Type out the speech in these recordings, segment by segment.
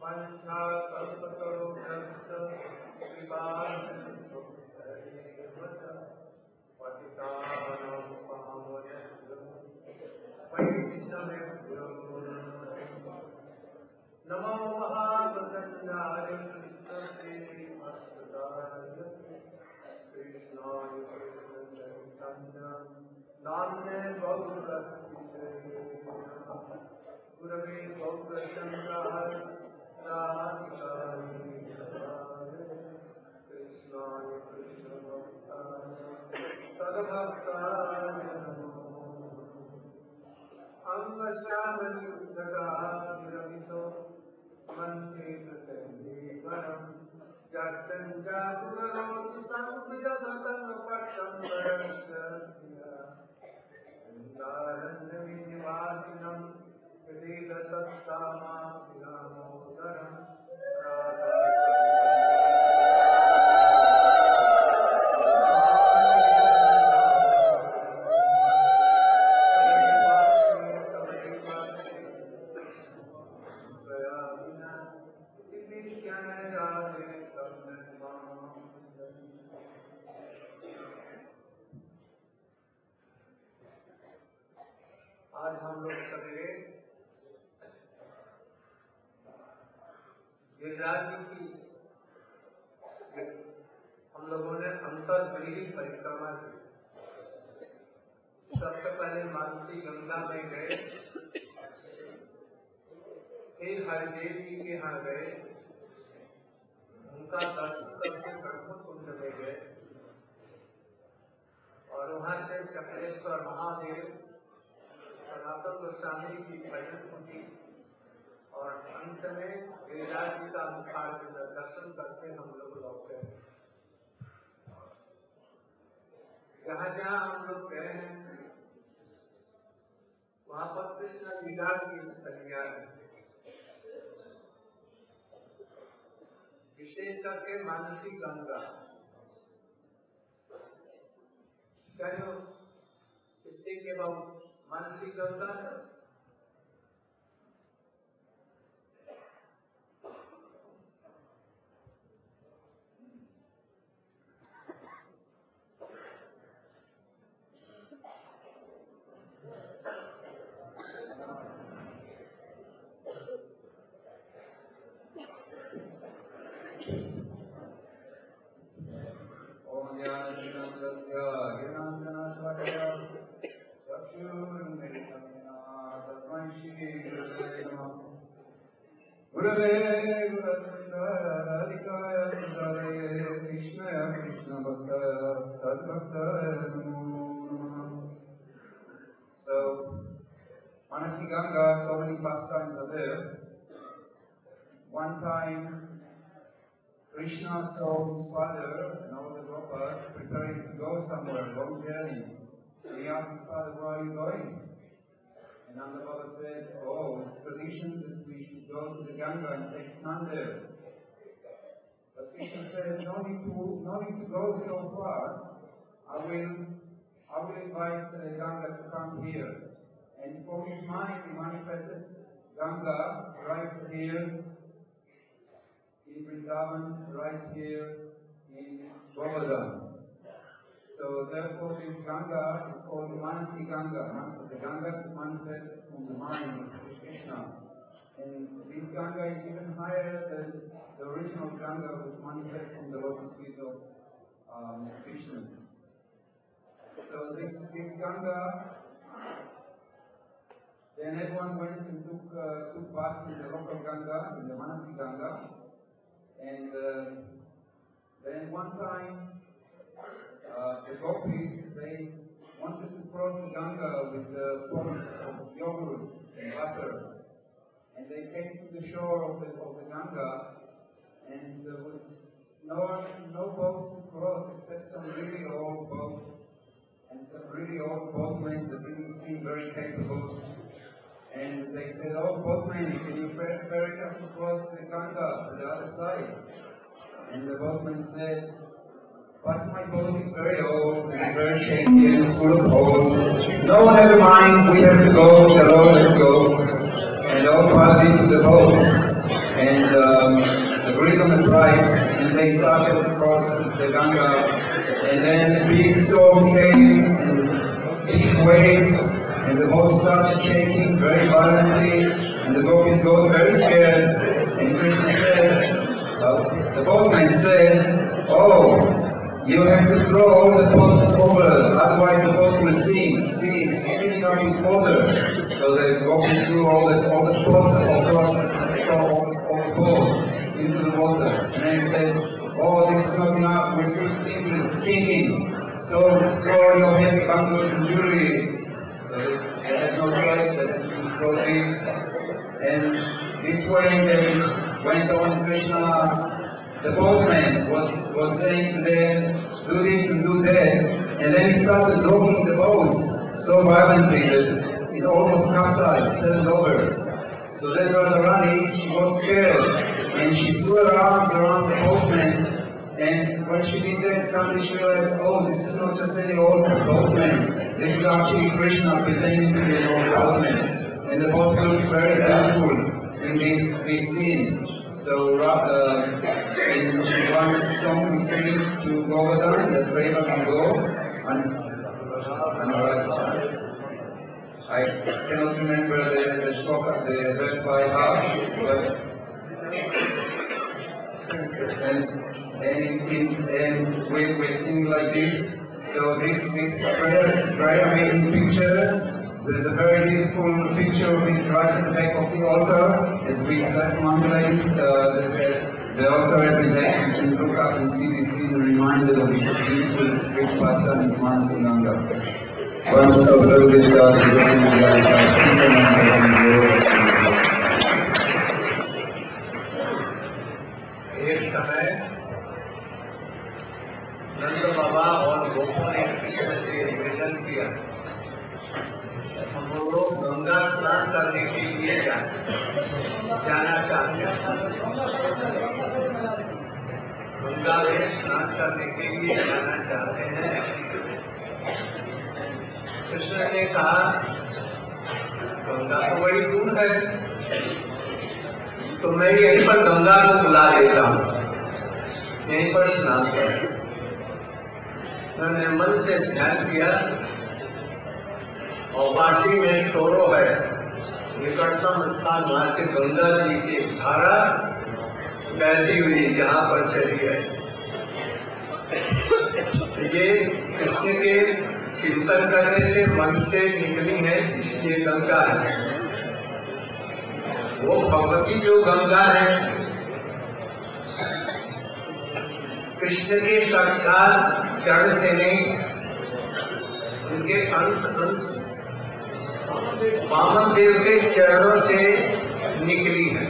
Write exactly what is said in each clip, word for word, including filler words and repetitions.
नमो महावदन्याय कृष्णप्रेमस्वदाय कृष्णाय कृष्णचैतन्य नाम्ने गौरहरिये गुरवे गौरचन्द्राय राधिकाय कृष्णाय कृष्णभक्ताय तद्भक्ताय नमो अंगश्यामयुक्तगाभिरमितो वन्दे कृतञ्जीवरम् जगञ्जागुरुकरोति संविदधतन्पक्षं वरस्य वृन्दारण्यनिवासिनं विलीलसत्तामाभिरामोदरम् आज हम लोग सवेरे गिरिराज जी की हम लोगों ने अंतर्गृही परिक्रमा की। सबसे पहले मानसी गंगा में गए, फिर हरिदेव जी के यहाँ गए, उनका दर्शन करके ब्रह्म कुंड में गए और वहां से चक्रेश्वर महादेव सनातन गोस्वामी की भजन सुनी और अंत में गिरिराज जी का मुखार दर्शन करके हम लोग लौटे। जहाँ जहाँ हम लोग गए हैं वहां पर कृष्ण लीला की संज्ञा है। विशेष करके मानसी गंगा कहो इसके के बाद Mansi Ganga Gurave Gurachandradikaya Gurave Krishnaya Krishna Bhaktaya Tadbhaktaya Namo Namah. So, Manasi Ganga, so many pastimes are there. One time, Krishna saw his father and all the Gopas preparing to go somewhere, long journey. And he asked his father, where are you going? And Nanda Baba said, oh, it's tradition that we should go to the Ganga and take snan there. But Krishna said, no need to, no need to go so far. I will, I will invite uh, Ganga to come here. And from his mind, he manifested Ganga right here in Vrindavan, right here in Govardhan. So therefore this Ganga is called Manasi Ganga. The Ganga is manifested from the mind of Krishna. And this Ganga is even higher than the original Ganga which manifests from the lotus feet of um, Krishna. So this, this Ganga, then everyone went and took, uh, took bath in the local Ganga, in the Manasi Ganga. And uh, then one time, Uh, the gopis, they wanted to cross the Ganga with the pots of yogurt and butter. And they came to the shore of the, of the Ganga, and there was no, no boats to cross except some really old boats and some really old boatmen that didn't seem very capable. And they said, oh boatmen, can you ferry us across the Ganga to the other side? And the boatman said, but my boat is very old, and it's very shaky, and it's full of holes. No, never mind, we have to go, Chalo, let's go. And all piled into the boat. And uh, them a prize, and they started to cross the Ganga. And then a big storm came, and big waves, and the boat started shaking very violently, and the gopis got very scared. And Krishna said, uh, the boatman said, "Oh, you have to throw all the pots over, otherwise the boat will sink. See, it's filling up with water." So the gopis threw all the, all the pots across the, all, all the boat into the water. And then he said, "Oh, this is not enough, we're still thinking, sinking. So throw your heavy bundles and jewelry." So they had no choice, they had to throw this. And this way they went on. Krishna, the boatman was, was saying to them, "Do this and do that." And then he started rocking the boat so violently that it almost capsized, turned over. So then Radharani, she got scared, and she threw her arms around the boatman. And when she did that, suddenly she realized, oh, this is not just any old boatman. This is actually Krishna pretending to be an old boatman. And the boat looked very beautiful in this, this scene. So uh, in one song we sing to Govardhan, that Reva can go. And, and, uh, I cannot remember the, the shloka, the verse by heart, but and, and, in, and we, we sing like this. So this this very, very amazing picture. There is a very beautiful picture of it right at the back of the altar. As we circumambulate uh, the, the altar every day, you can look up and see this scene, reminded of this beautiful street pastime in Manasi Ganga. Once after we start listening to guys, एक समय नंद बाबा और गोपों ने कृष्ण से निवेदन किया, हम लोग गंगा स्नान करने के लिए जाना चाहते हैं, गंगा में स्नान करने के लिए जाना चाहते हैं। कृष्ण ने कहा, गंगा तो बड़ी दूर है, तो मैं यहीं पर गंगा को बुला देता हूँ, यहीं पर स्नान कर। मैंने मन से ध्यान किया और वाशी में स्टोरो है, निकटतम स्थान वहां से गंगा जी की धारा बहती हुई जहां पर चली है। ये कृष्ण के चिंतन करने से मन से निकली है, इसलिए गंगा है। वो भगवती जो गंगा है, कृष्ण के साक्षात चरण से नहीं, उनके अंश अंश वामन देव के चरणों से निकली है।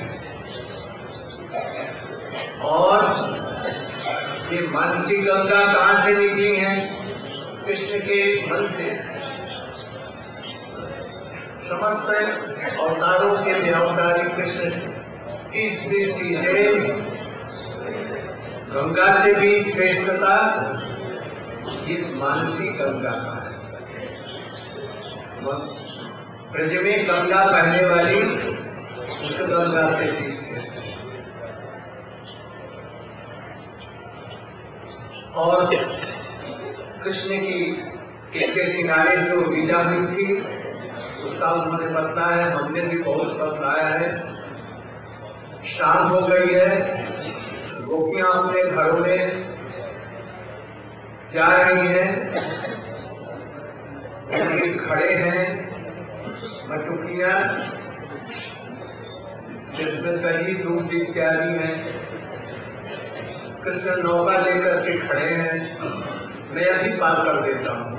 और ये मानसी गंगा कहां से निकली है? कृष्ण के मन से। समस्त अवतारों के अवतारी कृष्ण इस दृष्टि से गंगा से भी श्रेष्ठता इस मानसी गंगा का है। ब्रज में गंगा बहने वाली उस गंगा से भी श्रेष्ठ है। और कृष्ण की इसके किनारे जो लीला हुई थी उसका उन्होंने बताया है, हमने भी बहुत बताया है। शाम हो गई है, गोपियां अपने घरों में जा रही हैं, खड़े हैं मटुकियां जिसमें दही दूध इत्यादि है। कृष्ण नौका लेकर के खड़े हैं, मैं अभी पार कर देता हूँ।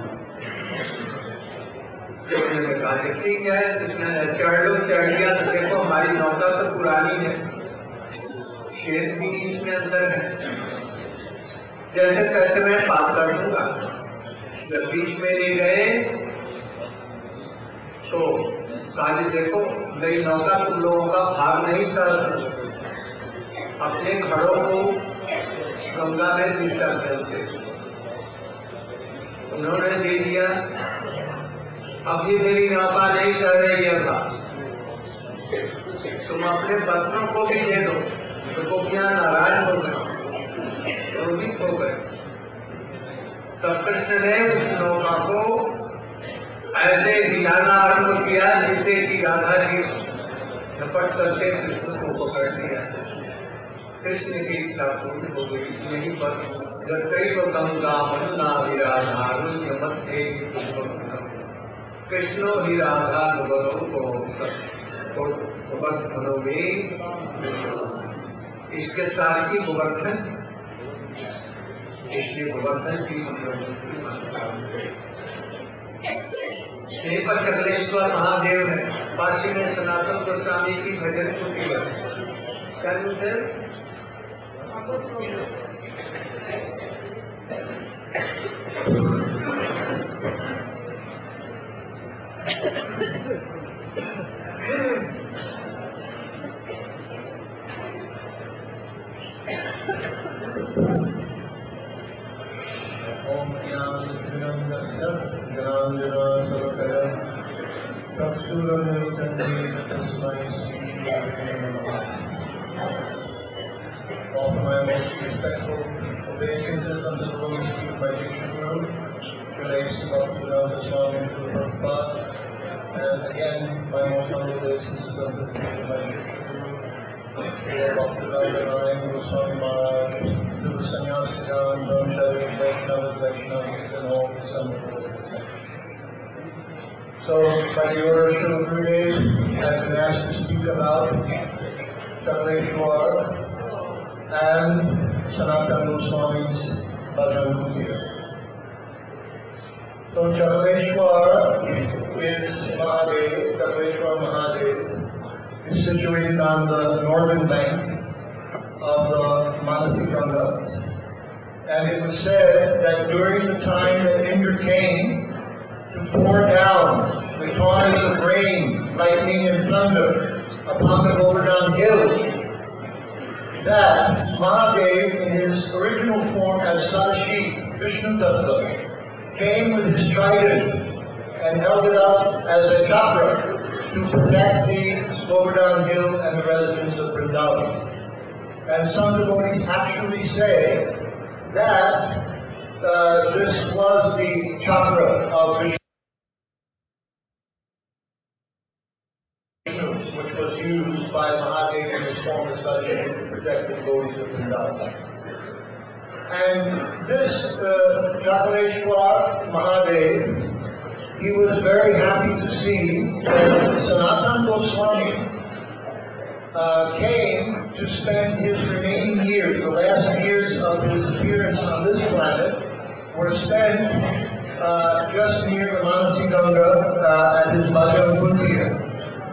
उन्होंने कहा कि ठीक है, कृष्ण चढ़ लो, चढ़ लिया तो देखो हमारी नौका तो पुरानी है, शेर भी इसमें अंदर है, जैसे तैसे मैं पार कर दूंगा। जब बीच में ले गए तो कहा देखो मेरी नौका तुम लोगों का भाग नहीं सर, अपने घरों को गंगा में विसर्जन दे। उन्होंने दे दिया। अभी मेरी नौका नहीं चल रही है, तुम अपने वस्त्रों को भी दे दो। तो गोपियां नाराज हो गए, क्रोधित हो गए। तब कृष्ण ने उस नौका को ऐसे हिलाना आरंभ किया जिससे कि राधा जी झपट करके कृष्ण को पकड़ लिया। कृष्ण की इच्छा पूर्ण हो गई। यही पर जतैव गंगा मन्ना विराधारुण्य मध्य कृष्णो ही राधा नुबलो को गोवर्धनो में। इसके साक्षी गोवर्धन, इसलिए गोवर्धन की मंगलमूर्ति मानता हूं। यहीं पर चकलेश्वर महादेव है। काशी में सनातन गोस्वामी की भजन कुटी है। क्या है? ओम ज्ञानविनन्दस्य ज्ञानाञ्जनशलाकया चक्षुरुन्मिलितं तस्मै श्रीगुरवे नमः। Offer my most respectful obeisances and salutes to my teaching guru, Sri Bhaktivedanta Swami Prabhupada, and again my most humble obeisances unto my teaching guru, Sri Bhaktivedanta Narayan Goswami Maharaj, to the Sannyasigan, Brahmachari, Vaishnavas, Vaishnavas, and all the Sangha. So, by the order of Srila Gurudev, I have been asked to speak about Chakreshwar and Sanatana Goswami's Bhajan Kutir. So Chakreshwar is Mahadev, Chakreshwar Mahadev is situated on the northern bank of the Manasi Ganga, and it was said that during the time that Indra came to pour down the torrents of rain, lightning and thunder upon the Govardhan hill, that Mahadev, in his original form as Sadashi, Vishnu Tattva, came with his trident and held it up as a chakra to protect the Govardhan hill and the residents of Vrindavan. And some devotees actually say that uh, this was the chakra of Vishnu, which was used by Mahadev in his form as Sadashi to protect the devotees of Vrindavan. And this uh, Chakreshwar Mahadev, he was very happy to see that Sanatana Goswami uh, came to spend his remaining years, the last years of his appearance on this planet, were spent uh, just near the Manasi Ganga uh, at his Bhajan Kutir.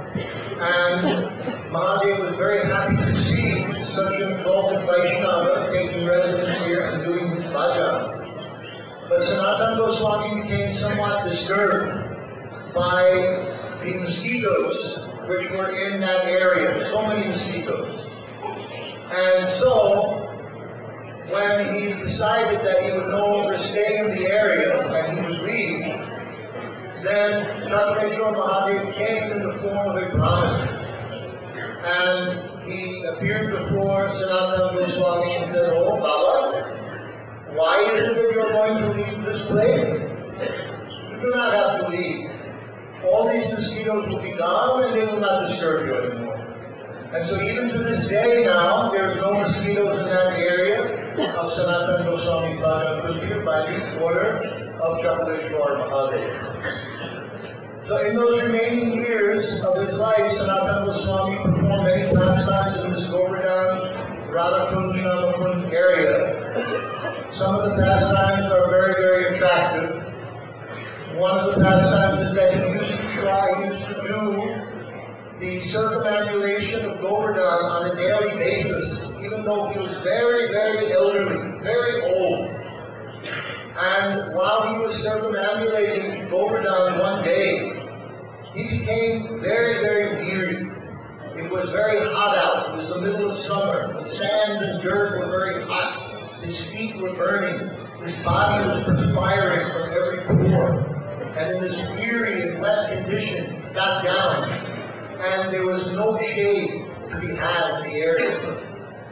And Mahadev was very happy to see such an exalted Vaishnava taking residence here and doing his bhajan. But Sanatana Goswami became somewhat disturbed by the mosquitoes which were in that area, so many mosquitoes. And so, when he decided that he would no longer stay in the area and he would leave, then Chakreshwar Mahadev came in the form of a Brahmin. And he appeared before Sanatana Goswami and said, "Oh Baba, why is it that you're going to leave this place? You do not have to leave. All these mosquitoes will be gone and they will not disturb you anymore." And so even to this day now, there is no mosquitoes in that area of Sanatana Goswami's Bhajan Kutir by the order of Chakreshwar Mahadev. So in those remaining years of his life, Sanatana Goswami performed many pastimes in this Govardhan, Radhakund, Shamakund area. Some of the pastimes are very, very attractive. One of the pastimes is that he used to try, he used to do the circumambulation of Govardhan on a daily basis, even though he was very, very elderly, very old. And while he was circumambulating Govardhan one day, he became very, very weary. It was very hot out. It was the middle of summer. The sand and dirt were very hot. His feet were burning. His body was perspiring from every pore. And in this weary and wet condition, he sat down. And there was no shade to be had in the area.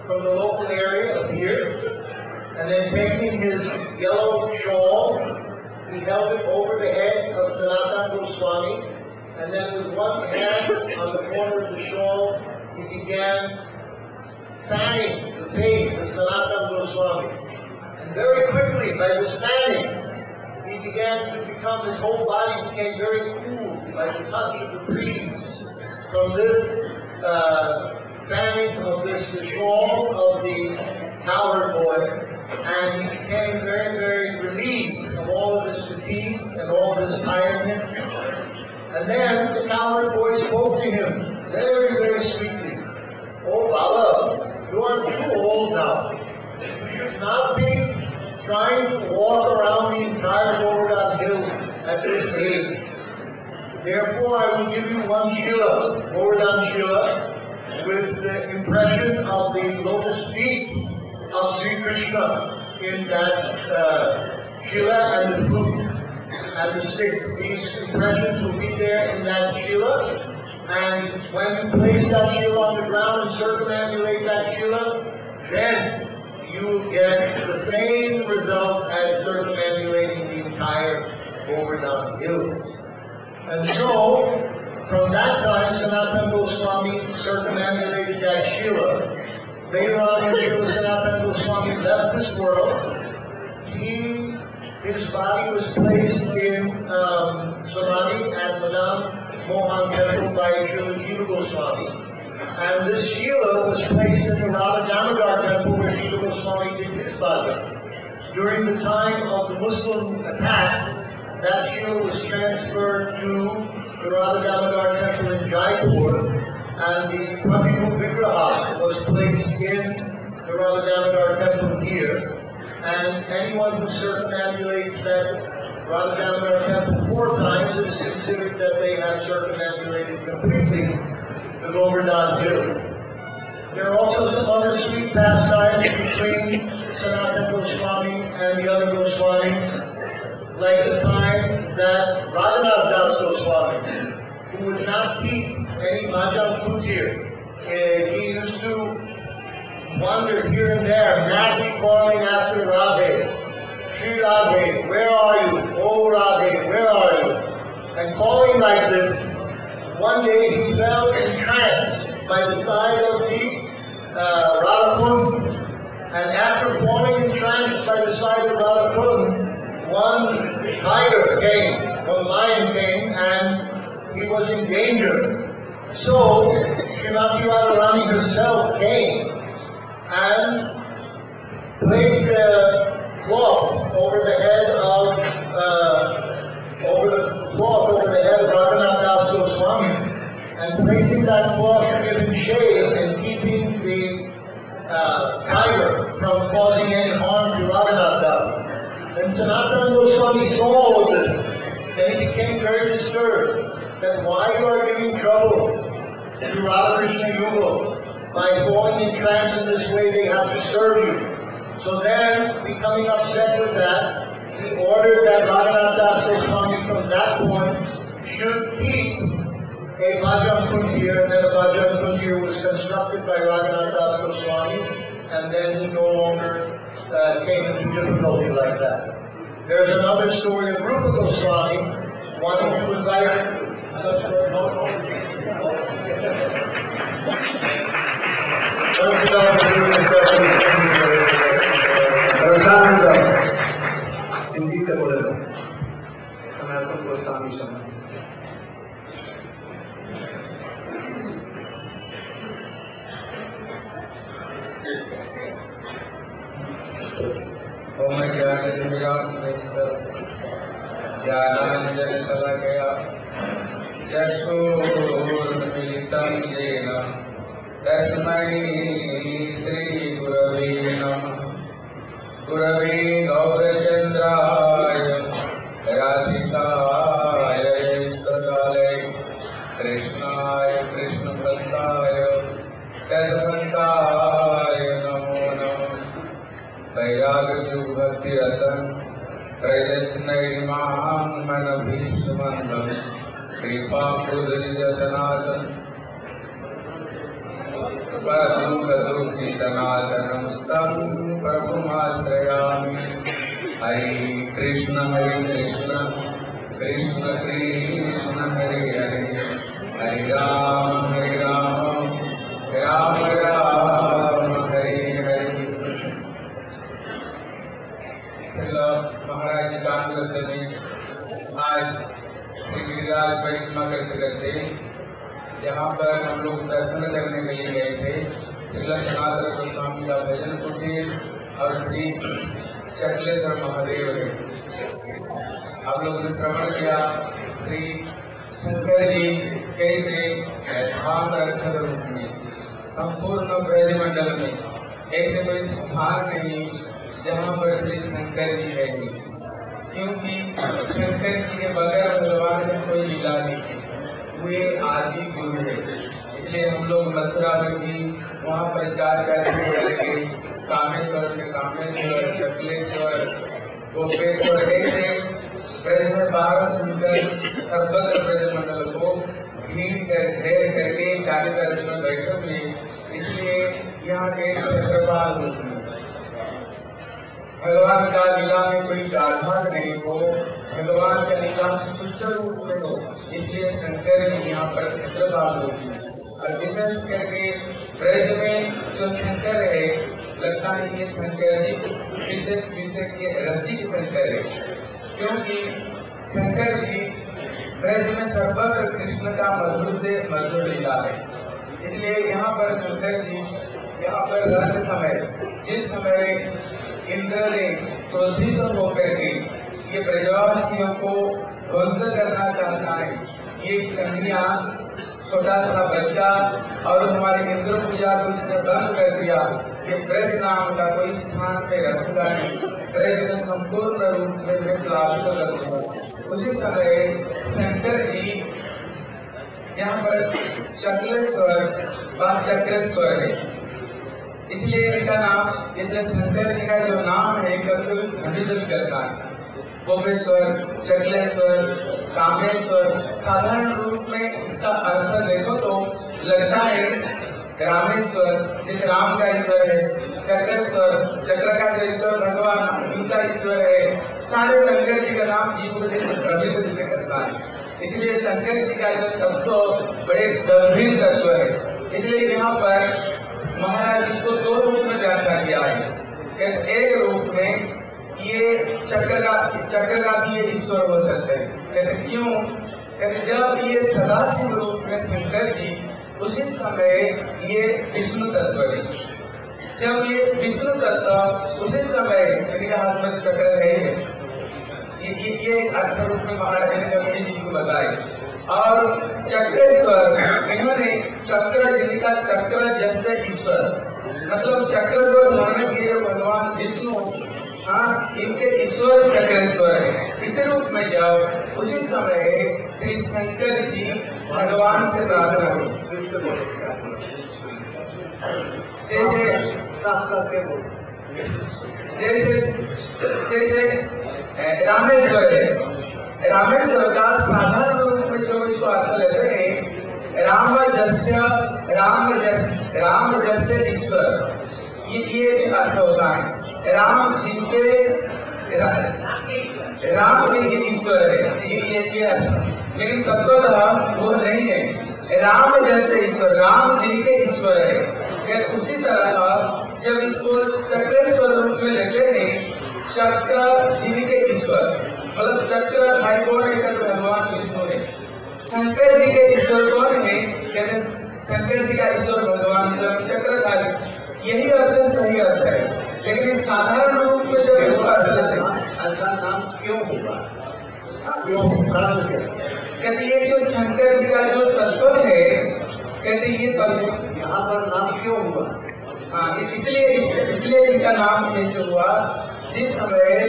from the local area appeared, and then taking his yellow shawl, he held it over the head of Sanatana Goswami, and then with one hand on the corner of the shawl, he began fanning the face of Sanatana Goswami. And very quickly, by this fanning, he began to become, his whole body became very cool by the touch of the breeze from this uh, fanning of this shawl of the cowherd boy, and he became very, very relieved of all of his fatigue and all of his tiredness. And then the cowherd boy spoke to him very, very sweetly. "Oh, Baba, you are too old now. You should not be trying to walk around the entire Govardhan Hills at this age. Therefore, I will give you one Shila, Govardhan Shila, with the impression of the lotus feet of Sri Krishna in that uh, Shila and the flute and the stick. These impressions will be there in that Shila, and when you place that Shila on the ground and circumambulate that Shila, then you will get the same result as circumambulating the entire Govardhan Hills." And so, from that time, Sanatana Goswami circumambulated that Shila. Later on, when Srila Sanatana Goswami left this world, he, his body was placed in um, Samadhi at Madame Mohan Temple by Srila Jiva Goswami. And this Shila was placed in the Radha Damodar Temple where Jiva Goswami did his bhajan. During the time of the Muslim attack, that Shila was transferred to the Radha Damodar Temple in Jaipur, and the Prabhu Vigraha was placed in the Radha Damodar Temple here. And anyone who circumambulates that Radha Damodar Temple four times is considered that they have circumambulated completely the Govardhan Hill. There are also some other sweet pastimes between Sanatana Goswami and the other Goswamis, like the time that Raghunath Das Goswami, who would not keep any bhajan kutir, uh, he used to wander here and there, madly calling after Radhe. "Shri Radhe, where are you? Oh Radhe, where are you?" And calling like this, one day he fell in trance by the side of the uh, Radha-Kund. And after falling in trance by the side of Radha-Kund, one tiger came, one lion came, and he was in danger. So, Srimati Radharani herself came and placed a cloth over the head of, uh, over the cloth over the head of Raghunath Das Goswami, and placing that cloth to give him shade and keeping the uh, tiger from causing any harm to Raghunath Das. And Sanatana Goswami saw all of this, and he became very disturbed that why you are giving trouble to Radha Krishna Yugal. By falling in trance in this way, they have to serve you. So then, becoming upset with that, he ordered that Raghunath Das Goswami from that point should keep a bhajan kuntir, and then a bhajan kuntir was constructed by Raghunath Das Goswami, and then he no longer uh, came into difficulty like that. There's another story of Rupa Goswami, wanting to invite Hindi से बोले लो सनातन गोस्वामी समय ओम ज्ञानांजन शलाकया चक्षुर्मिलितं येन तस्मै श्रीगुरवे नमः। गुरवे गौरचन्द्राय राधिकाय स्तकालय कृष्णाय कृष्णभक्ताय तद्भक्ताय नमो नमः। वैराग्यभक्तिरसं प्रयत्नैर्मां मनभीष्मन्दं कृपां सनातन परदुःखदुःखितां भक्ति सनातनम स्तम प्रभुमाश्रयामि। हरे कृष्ण हरे कृष्ण कृष्ण कृष्ण हरे हरे, हरे राम हरे राम राम राम हरे हरे। चलो महाराज जी का में आज श्री गिरिराज परिक्रमा करते करते जहाँ पर हम लोग दर्शन करने के लिए गए थे, श्रील सनातन गोस्वामी का भजन कुटीर और श्री चकलेश्वर महादेव है। आप लोगों ने श्रवण किया श्री शंकर जी कैसे धाम रक्षक रूप में संपूर्ण ब्रजमंडल में ऐसे कोई स्थान नहीं जहाँ पर श्री शंकर जी है, क्योंकि शंकर जी के बगैर भगवान ने कोई लीला नहीं की, वे आदि गुरु है। इसलिए हम लोग मथुरा में भी वहाँ पर चार चार के कामेश्वर के कामेश्वर, चकलेश्वर, गोपेश्वर ऐसे ब्रज में बारह सुंदर सर्वत्र ब्रजमंडल को भीड़ कर घेर करके चालीस अर्जुन में बैठे हुए, इसलिए यहाँ के चक्रवाल रूप में भगवान का लीला में कोई आघात नहीं हो, भगवान का लीला सुष्ट रूप में हो, इसलिए शंकर जी यहाँ पर चक्रवाल रूप में। और विशेष करके ब्रज में जो शंकर है, लगता है ये शंकर जी विशेष विषय के रसिक शंकर है, क्योंकि शंकर जी ब्रज में सर्वत्र कृष्ण का मधुर से मधुर लीला है। इसलिए यहाँ पर शंकर जी यहाँ पर रथ समय जिस समय इंद्र ने क्रोधित होकर के ये ब्रजवासियों को ध्वंस करना चाहता है, ये कन्हैया छोटा सा बच्चा और हमारे इंद्र पूजा को इसने बंद कर दिया, ये ब्रज नाम का कोई स्थान पे रखूंगा नहीं, ब्रज में संपूर्ण रूप में मैं प्लावित कर दूंगा। उसी समय शंकर जी यहाँ पर चकलेश्वर व चक्रेश्वर है, इसलिए इनका नाम, इसलिए शंकर जी का जो नाम है कभी कभी खंडित करता है। गोपेश्वर, चकलेश्वर, कामेश्वर, साधारण रूप में इसका अर्थ देखो तो लगता है रामेश्वर जिस राम का ईश्वर है, चक्रेश्वर चक्र का जो ईश्वर भगवान उनका ईश्वर है, सारे शंकर जी का नाम जीव से प्रभित से करता है। इसलिए शंकर जी का जो शब्द बड़े गंभीर तत्व है, इसलिए यहाँ पर महाराज इसको दो रूप में व्याख्या किया है। एक रूप में ये चक्र का चक्र का भी ये ईश्वर हो सकते हैं। कहते क्यों? कहते जब ये सदाशिव रूप में शंकर जी, उसी समय ये विष्णु तत्व है। जब ये विष्णु तत्व उसी समय इनके हाथ में चक्र है, ये ये, ये अर्थ रूप में महाराज ने कभी जी को बताए। और चक्रेश्वर इन्होंने चक्र जिनका चक्र जैसे ईश्वर, मतलब चक्र जो धारण किए भगवान विष्णु, हाँ इनके ईश्वर चक्रेश्वर है। इसी रूप में जब उसी समय श्री शंकर जी भगवान से प्रार्थना की, जैसे जैसे जैसे रामेश्वर है, रामेश्वर का साधारण रूप में जो इसको अर्थ लेते हैं, राम जस्य राम जस राम जैसे ईश्वर, ये ये अर्थ होता है। राम जिनके राम के ईश्वर है, ये ये ये अर्थ, लेकिन तत्वतः वो नहीं है। राम जैसे ईश्वर, राम जिनके ईश्वर है। उसी तरह जब इसको चक्रेश्वर रूप में लेते हैं, चक्र जिनके ईश्वर, मतलब चक्र भाई कौन है? भगवान विष्णु है। शंकर जी के ईश्वर कौन है? कहते शंकर जी का ईश्वर भगवान ईश्वर चक्रधारी, यही अर्थ सही अर्थ है। लेकिन साधारण रूप में जब इसको अर्थ लेते हैं, ऐसा नाम क्यों होगा? क्यों कहते ये जो शंकर जी का जो तत्व है, कहते ये तत्व यहाँ पर नाम क्यों हुआ? हाँ इसलिए इसलिए इनका नाम कैसे हुआ? जिस समय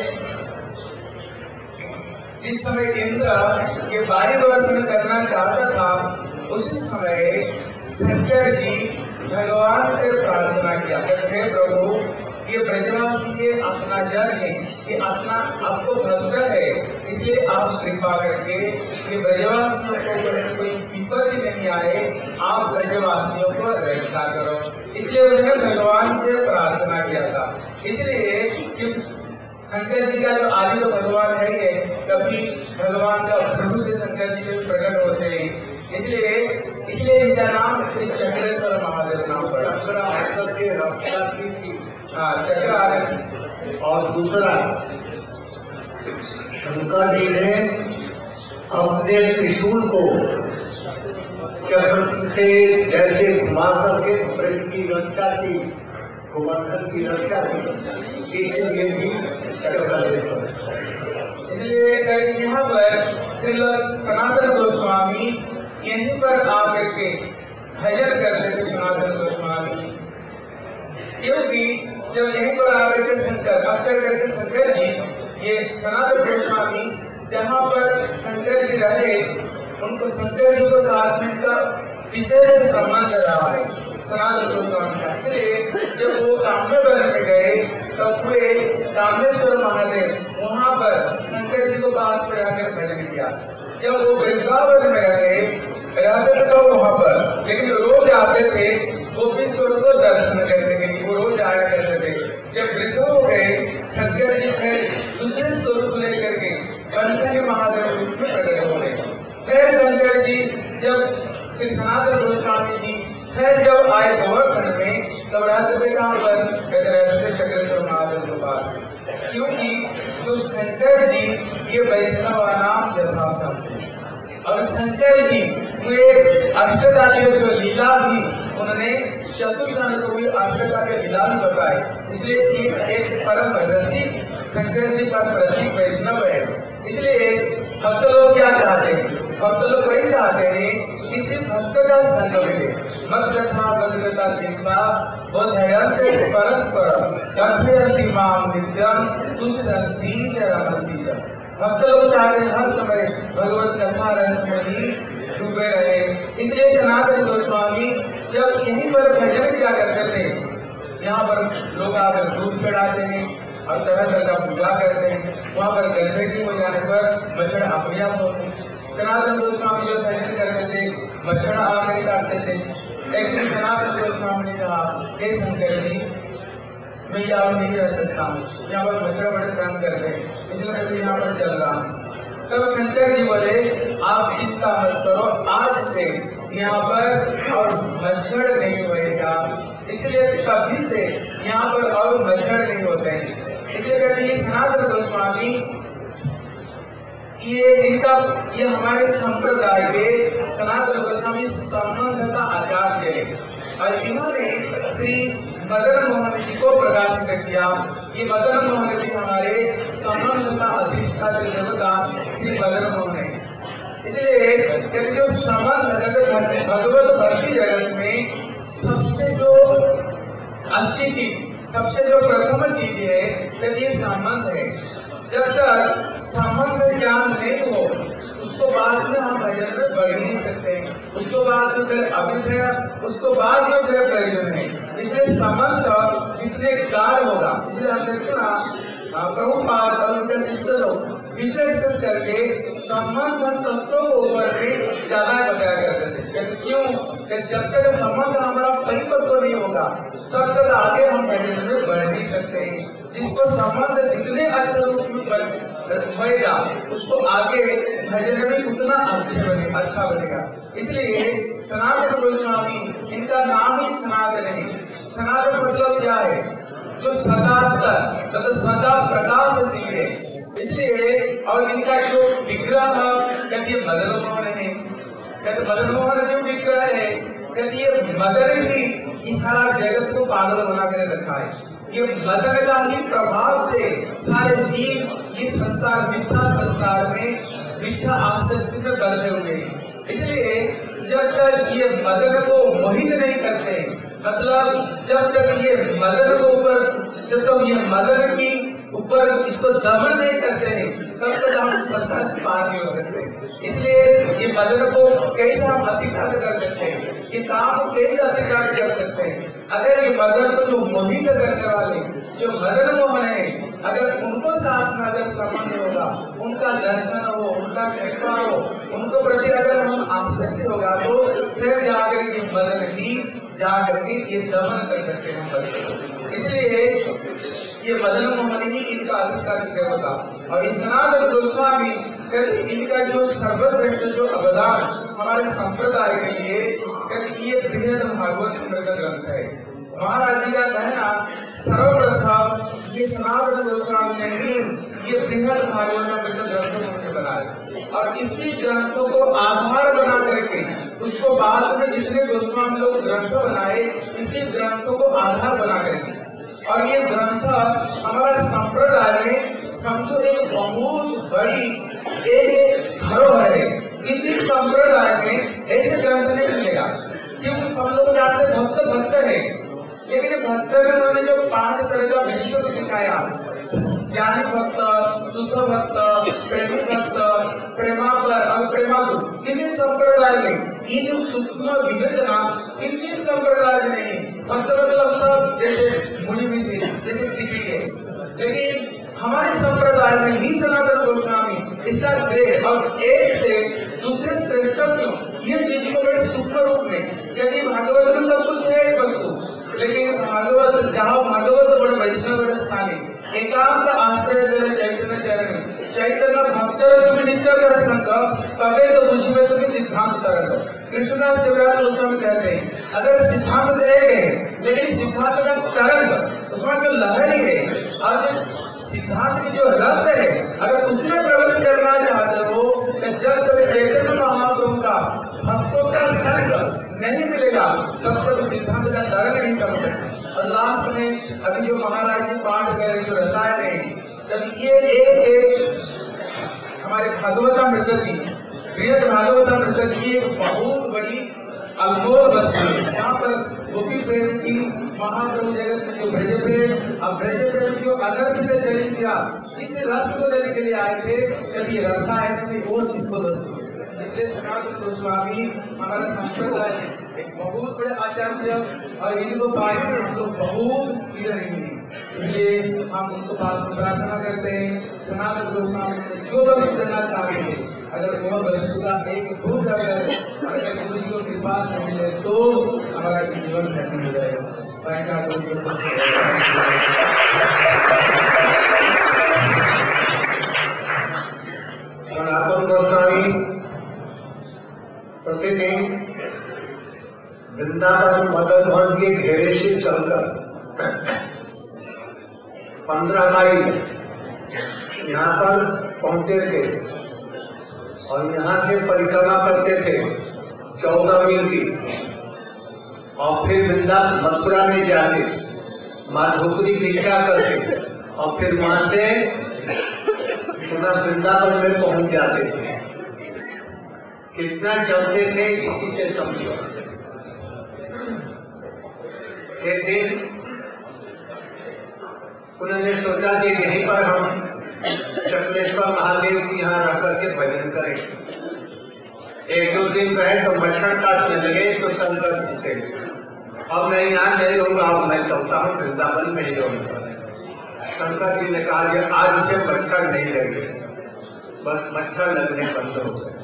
जिस समय इंद्र ये वायुवर्षण करना चाहता था, उसी समय शंकर जी भगवान से प्रार्थना किया, हे प्रभु ये ब्रजवासी के अपना जन है, ये अपना आपको भक्त है, इसलिए आप कृपा करके ये ब्रजवासियों को कोई विपत्ति नहीं आए, आप ब्रजवासियों को रक्षा करो। इसलिए उन्होंने भगवान से प्रार्थना किया था। इसलिए कि शंकर जी का जो आदि तो भगवान है ही, कभी भगवान का प्रभु से शंकर जी भी प्रकट होते हैं, इसलिए इसलिए इनका नाम श्री चक्रेश्वर महादेव नाम पड़ा। चक्र आकर के रक्षा की थी। हाँ, चक्र आकर। और दूसरा, शंकर जी ने अपने त्रिशूल को चक्र से जैसे घुमा करके ब्रज की रक्षा की, गोवर्धन की रक्षा की, इसलिए भी चक्रधरेश्वर। इसलिए यहाँ पर श्री सनातन गोस्वामी यहीं पर आकर के भजन करते थे सनातन गोस्वामी, क्योंकि जब यहीं पर आकर के शंकर अक्सर करके शंकर जी, ये सनातन गोस्वामी जहाँ पर शंकर जी रहे, उनको शंकर जी को साथ में का विशेष सम्मान रहा है सनातन गोस्वामी का। इसलिए जब वो काम्यवन में गए तब वे कामेश्वर महादेव वहाँ पर शंकर जी को पास में रहकर भजन किया। जब वो वृंदावन में रहे रहते तो वहाँ पर, लेकिन रोज आते थे गोपीश्वर को दर्शन करने के लिए, वो रोज आया करते थे। जब वृद्ध हो गए शंकर जी फिर दूसरे स्वरूप लेकर के पंचमी महादेव रूप में प्रकट हो गए। फिर शंकर जी जब श्री सनातन गोस्वामी जी फिर जब आए गोवर्धन में, तब रहते थे कहाँ पर? कहते रहते थे चक्रेश्वर महादेव के पास, क्योंकि जो शंकर जी ये वैष्णव नाम यथासंभव, और शंकर जी वे अष्टकालीय जो लीला भी उन्होंने चतुर्सान को भी अष्टकालीय लीला भी बताए। इसलिए एक, एक परम रसिक शंकर जी पर रसिक वैष्णव है। इसलिए भक्त लोग क्या चाहते हैं? भक्त लोग वही चाहते हैं किसी भक्त का संग मिले। मत कथा बदलता चिंता बोधयंत परस्पर कथयंति माम नित्यम तुष्यंति च रमन्ति च। भक्त लोग चाहते हैं हर समय भगवत कथा रस में ही डूबे रहे। इसलिए सनातन गोस्वामी जब यहीं पर भजन क्या करते थे, यहाँ पर लोग आकर दूध चढ़ाते हैं और तरह तरह का पूजा करते हैं। वहाँ पर गंदगी हो जाने पर मच्छर अपने आप होते हैं। सनातन गोस्वामी जो भजन करते थे मच्छर आकर काटते थे। एक दिन सनातन गोस्वामी ने कहा, हे शंकर जी, मैं यहाँ नहीं रह सकता हूँ, यहाँ पर मच्छर बड़े तंग करते हैं, इसलिए मैं यहाँ पर चल रहा हूँ। तब शंकर जी बोले, आप चिंता मत करो, आज से यहाँ पर और मच्छर नहीं होएगा। इसलिए कभी से यहाँ पर और मच्छर नहीं होते हैं। इसलिए कहते हैं सनातन गोस्वामी ये इनका ये हमारे संप्रदाय के सनातन गोस्वामी संबंध का आचार्य है, और इन्होंने श्री मदन मोहन जी को प्रकाशित किया। ये मदन मोहन जी हमारे संबंध का अधिष्ठात्री देवता श्री मदन मोहन है। इसलिए जो संबंध भगवत भक्ति जगत में सबसे जो अच्छी चीज, सबसे जो प्रथम चीज है तो ये संबंध है। जब तक संबंध ज्ञान नहीं हो उसको बाद में हम भजन में बढ़ नहीं सकते, उसको बाद में फिर अभिप्राय, उसको बाद में फिर प्रयोजन है। इसलिए संबंध जितने गाढ़ होगा, इसलिए हमने सुना प्रभुपाद और उनके शिष्य लोग विशेष करके संबंध तत्वों को ऊपर में ज्यादा बताया करते थे। क्यों? कि जब तक संबंध हमारा परिपक्व नहीं होगा तब तक आगे हम भजन में बढ़ नहीं सकते। जिसको संबंध जितने अच्छे रूप में होएगा उसको आगे भजन में उतना अच्छे बने अच्छा बनेगा। इसलिए सनातन गोस्वामी, इनका नाम ही सनातन है। सनातन मतलब क्या है? जो सदा तक, तो सदा प्रकाश सिंह है। इसलिए और इनका जो विग्रह कहती मदन मोहन है, कहते मदन मोहन जो विग्रह है, कहती है मदन ही इस सारा जगत को पागल बना कर रखा है। ये मदन का ही प्रभाव से सारे जीव इस संसार मिथ्या संसार में मिथ्या आसक्ति में बंधे हुए हैं। इसलिए जब तक ये मदन को मोहित नहीं करते, मतलब जब तक ये मदन को ऊपर, जब तक ये मदन की ऊपर इसको दमन नहीं करते हैं तब तक हम संसार से पार नहीं हो सकते। इसलिए ये मदन को कैसे हम अतिक्रमण कर सकते हैं, ये काम को कैसे अतिक्रमण कर सकते हैं? अगर ये मदन को जो मोहित करने वाले जो मदन मोहन है, अगर उनको साथ में अगर संबंध होगा, उनका दर्शन हो, उनका कृपा हो, उनको प्रति अगर हम आसक्ति होगा तो फिर जाकर के मदन की जा करके ये दमन कर सकते हैं भक्त। इसलिए ये मदन मोहन ही इनका अधिकारी देवता और इस सनातन गोस्वामी कभी इनका जो सर्वश्रेष्ठ जो अवदान हमारे संप्रदाय के लिए कभी ये बृहद भागवत का ग्रंथ है। महाराज जी का कहना सर्वप्रथम ये सनातन गोस्वामी ने ही ये बृहद भागवत ग्रंथ उन्होंने बनाए और इसी ग्रंथों को आधार बना करके उसको बाद में जितने गोस्वामी लोग ग्रंथ बनाए इसी ग्रंथों को आधार बना करके और ये ग्रंथ हमारे संप्रदाय में समझो एक बहुत बड़ी एक धरोहर है। किसी संप्रदाय में ऐसे ग्रंथ नहीं मिलेगा क्योंकि सब लोग जानते भक्त भक्त है, लेकिन भक्त में उन्होंने जो पांच तरह का विश्व दिखाया, ज्ञानी भक्त, शुद्ध भक्त, प्रेमी भक्त, प्रेमा और प्रेमादु, किसी संप्रदाय में ये जो सूक्ष्म विवेचना किसी संप्रदाय में नहीं। भक्त मतलब सब जैसे मुनि ऋषि जैसे किसी के, लेकिन हमारे संप्रदाय में ही सनातन गोस्वामी इसका ग्रेड और एक से दूसरे श्रेष्ठत्व ये चीज को बड़े सूक्ष्म रूप में, यदि भागवत में सब कुछ है एक वस्तु, लेकिन भागवत जहाँ भागवत बड़े वैष्णव बड़े स्थानीय एकांत आश्रय दे चैतन्य चरण चैतन्य भक्त तुम्हें नित्य कर संग कवे तो मुझमें तुम्हें सिद्धांत तरंग। कृष्णदास शिवराज गोस्वामी कहते हैं अगर सिद्धांत देंगे लेकिन सिद्धांत का तरंग उसमें जो लहर है और सिद्धांत की जो रस है अगर उसमें प्रवेश करना चाहते हो तो जब तक चैतन्य महाप्रभु का भक्तों का संग नहीं मिलेगा तब तक सिद्धांत का तरंग नहीं समझ सकते। और लास्ट में अभी जो महाराज जी पाठ कर जो रसायन है जब ये एक एक हमारे भागवता मृत की बृहद भागवता मृत की एक बहुत बड़ी अनमोल वस्तु है जहाँ पर गोपी प्रेम की महाप्रभु जगत में जो ब्रज प्रेम अब ब्रज प्रेम जो अनर्थ से चली किया जिस रस को देने के लिए आए थे जब ये रसायन की और दिव्य वस्तु। इसलिए सनातन गोस्वामी हमारा संप्रदाय एक बहुत बड़े आचार्य और इनको पाए हम लोग बहुत चीजें नहीं, इसलिए हम उनको पास में प्रार्थना करते हैं सनातन गोस्वामी ने जो वस्तु देना चाहते हैं अगर वो वस्तु का एक भूत अगर अगर गुरु जी को कृपा से मिले तो हमारा जीवन धन्य हो जाएगा। सनातन गोस्वामी प्रतिदिन वृंदावन मदन मोहन के घेरे से चलकर पंद्रह माइल यहाँ पर पहुंचे थे और यहाँ से परिक्रमा करते थे चौदह मील की और फिर वृंदावन मथुरा में जाते माधुकरी भिक्षा करते और फिर वहां से पुनः वृंदावन में पहुंच जाते थे। कितना चलते थे इसी से समझो। एक दिन उन्होंने सोचा कि यहीं पर हम चक्रेश्वर महादेव की यहाँ रह करके भजन करें। एक दो दिन रहे तो मच्छर काटने लगे तो शंकर जी से अब मैं यहाँ नहीं रहूंगा, अब मैं चलता हूँ वृंदावन में ही रहूंगा। शंकर जी ने कहा कि आज से मच्छर नहीं लगे, बस मच्छर लगने बंद हो गए।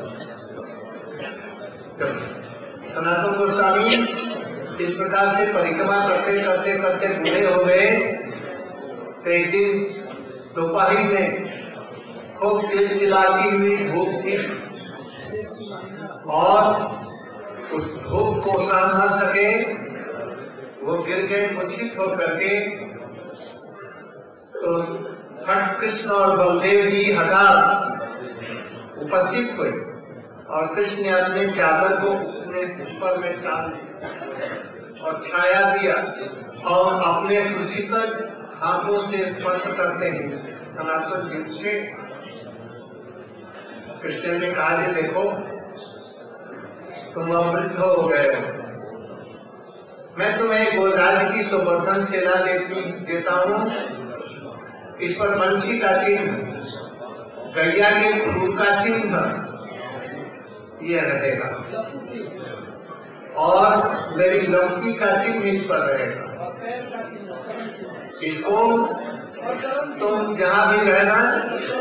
सनातन गोस्वामी इस प्रकार से परिक्रमा करते करते करते बूढ़े हो गए। तो एक दिन दोपहर में खूब चिलचिलाती हुई धूप थी और उस धूप को सहन न सके वो गिर गए मूर्छित होकर के। तो हठ कृष्ण और बलदेव जी हठात उपस्थित हुए और कृष्ण ने अपने चादर को अपने ऊपर में डाल दिया और छाया दिया और अपने सुशीतल हाथों से स्पर्श करते हैं सनातन जी से कृष्ण ने कहा कि देखो तुम अमृत हो गए हो, मैं तुम्हें गोदान की सुवर्धन सेना देती देता हूँ। इस पर पंछी का चिन्ह, गैया के फूल का चिन्ह यह रहेगा और मेरी लौकी का चिन्ह इस पर रहेगा। इसको तुम जहां भी रहना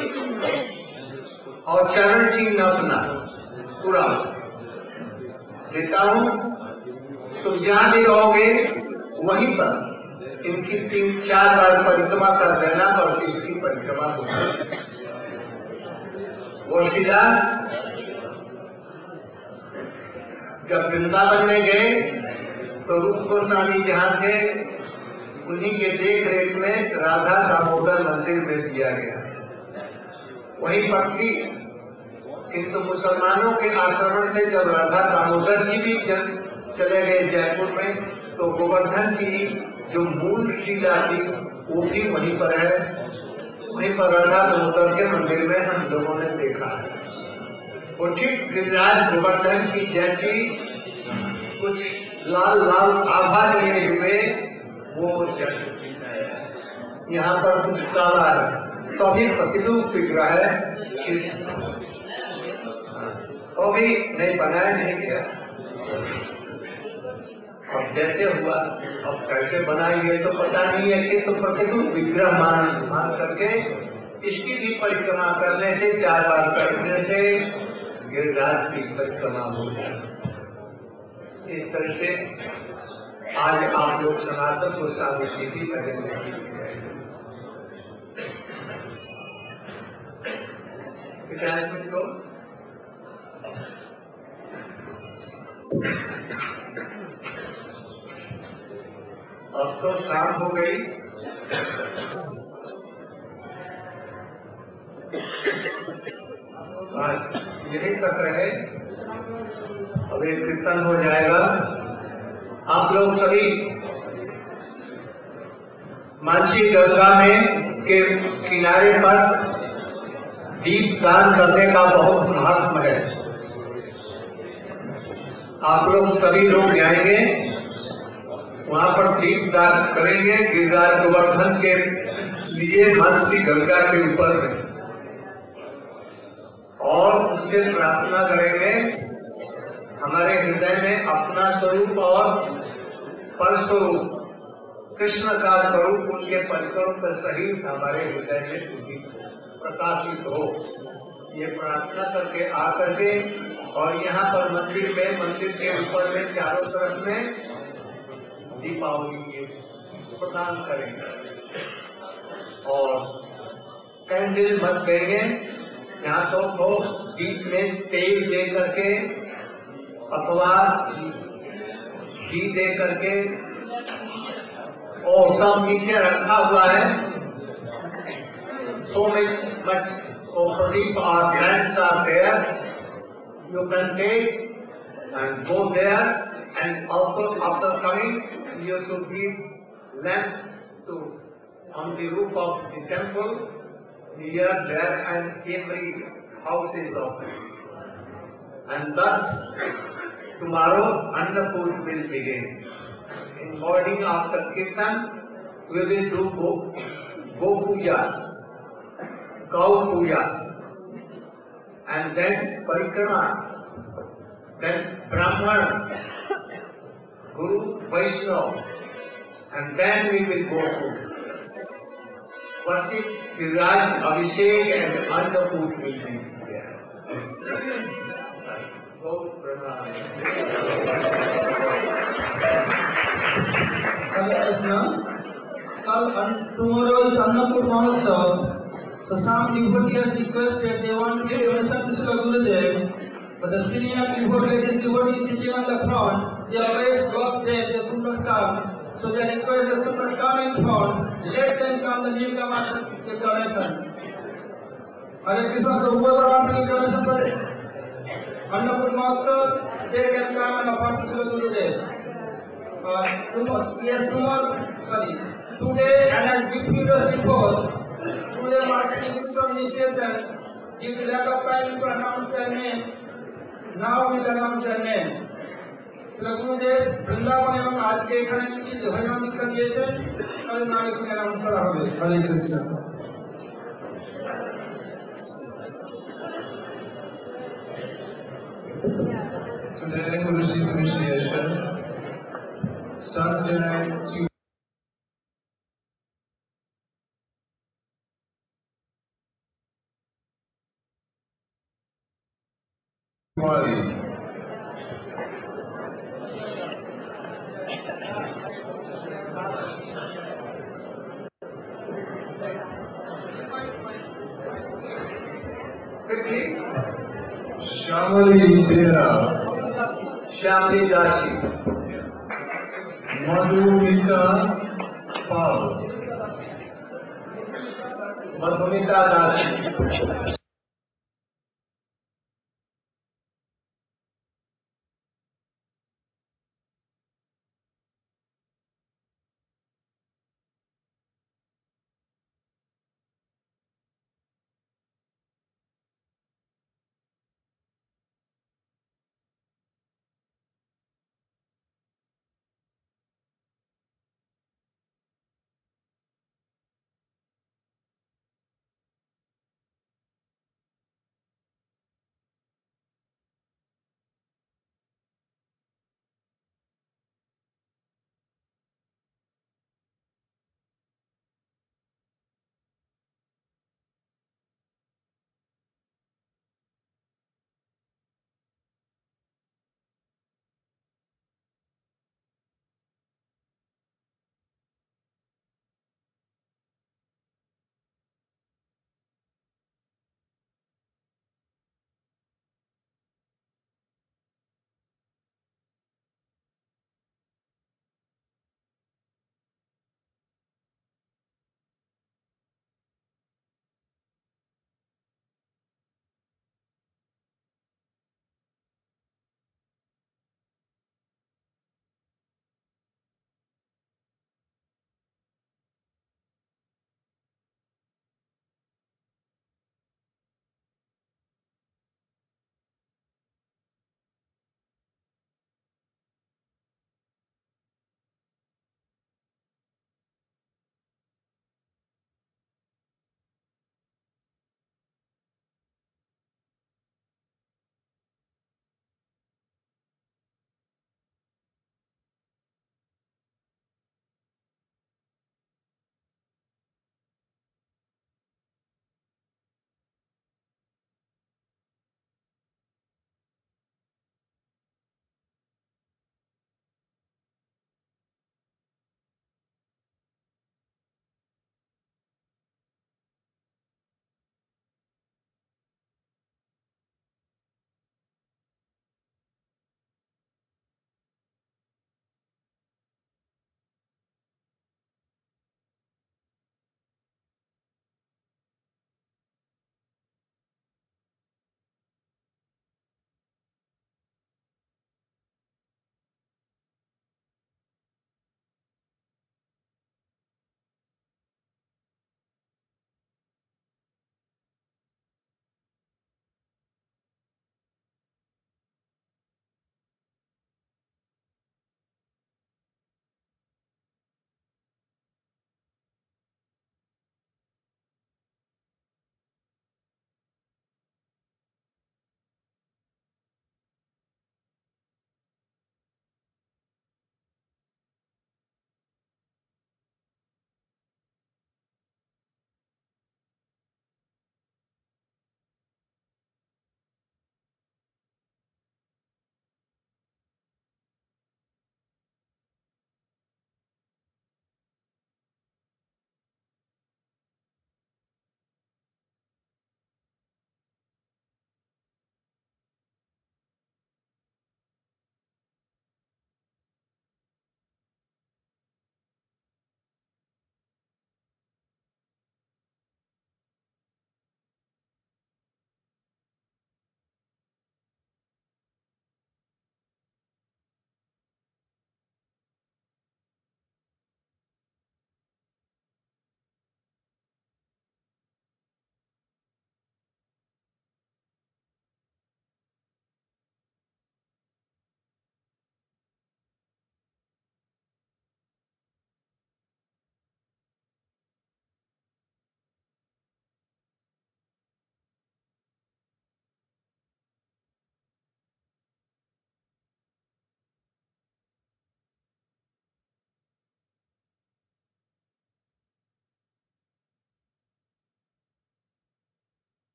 और चरण चिन्ह अपना पूरा देता हूँ, तुम जहाँ भी रहोगे वहीं पर इनकी तीन चार बार परिक्रमा कर देना, बस इसकी परिक्रमा हो जाए। वो सीधा जब वृंदावन में गए तो रूप गोस्वामी जहाँ थे उन्हीं के देख रेख में राधा दामोदर मंदिर में दिया गया, वहीं पर थी। किंतु मुसलमानों के आक्रमण से जब राधा दामोदर जी भी चले गए जयपुर में, तो गोवर्धन की जो मूल शिला थी वो भी वहीं पर है। वहीं पर राधा दामोदर के मंदिर में हम लोगों ने देखा है। वो ठीक गिरिराज गोवर्धन की जैसी कुछ लाल लाल आभा लिए हुए वो यहाँ पर कुछ काला है, तो अभी प्रतिरूप विग्रह है, वो भी नहीं बनाया नहीं गया। अब जैसे हुआ, अब कैसे बनाएंगे तो पता नहीं है कि तो प्रतिरूप विग्रह मान मान करके इसकी भी परिक्रमा करने से, चार बार करने से गिरिराज की परिक्रमा हो जाए। इस तरह से आज आप लोग सनातन गोस्वामी जी की भजन को अब तो शाम हो गई, आज यही तक रहे, अब एक कीर्तन हो जाएगा। आप लोग सभी मानसी गंगा में के किनारे पर दीप दान करने का बहुत महत्व है। आप लोग सभी लोग जाएंगे, वहां पर दीप दान करेंगे गिरिराज गोवर्धन के लिए मानसी गंगा के ऊपर में, और उनसे प्रार्थना करेंगे हमारे हृदय में अपना स्वरूप और पर स्वरूप कृष्ण का स्वरूप उनके परिकरों से सहित हमारे हृदय में प्रकाशित हो। ये प्रार्थना करके आकर के और यहाँ पर मंदिर में, मंदिर के ऊपर में चारों तरफ में दीपावली के प्रदान करेंगे और कैंडल मत देंगे। यहाँ तो तो दीप में तेल दे करके अथवा घी दे करके और सब नीचे रखा हुआ है। So much, much so Pradeep, our plants are there. You can take and go there, and also after coming, you should give lamp to on the roof of the temple, here, there, and every houses of it. And thus, tomorrow Annapurna will begin. In morning after Kirtan, we will do Go, Go Puja, Cow Puja, and then Parikrama, then Brahman, Guru, Vaishnava, and then we will go to worship Viraj, Abhishek, and Annapurna will be there. Go Brahman. Tomorrow is Annapurna Mahotsav. So some devotees requested they want to give donation to Srila Gurudev, but the senior devotees, devotees sitting on the front, they always block them, they could not come. So they request the Sutta come in front, let them come, the newcomers to give donation. Hare Krishna, so whoever wants to give donation for Annapurna Mahotsav, they can come and offer to Srila Gurudev. Uh, tomorrow, yes, tomorrow, sorry, today and as few years before, today marks some initiation. Due to lack of time to announce their name, now we will announce their name. Srila Gurudev, Vrindavan এবং আজকে এখানে কিছু হরিনাম দীক্ষা দিয়েছেন, তাদের নাম এখানে অ্যানাউন্স করা হবে। হরে Krishna. Today we receive initiation. Sunday, Tuesday, Shamali Bera, Shamli Dashi, Madhumita Pal, Madhumita Dashi,